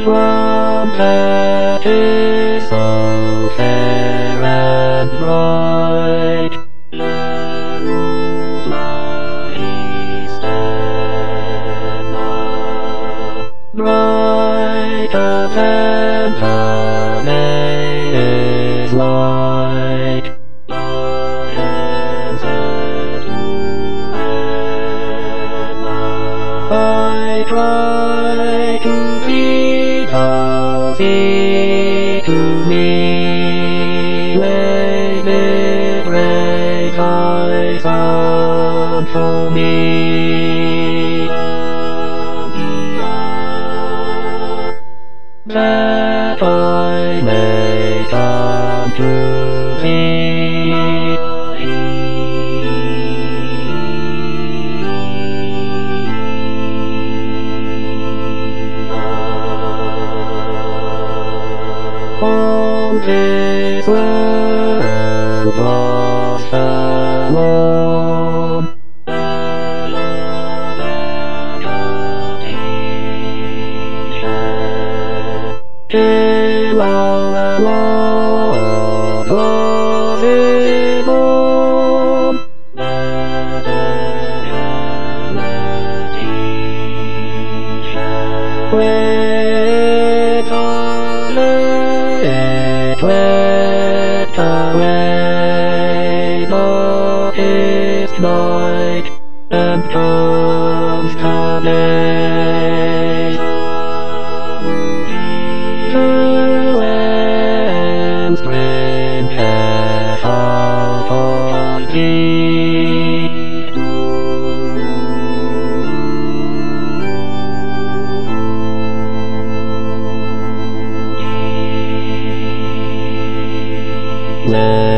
one that is so fair and bright. Brighter than the day is light. I try to be how he to me. Let it break eyes out for me. That I may come to thee. On this world lost alone, till all alone was it born. Wait away, darkest night, and comes the day. When spring has out on thee. Let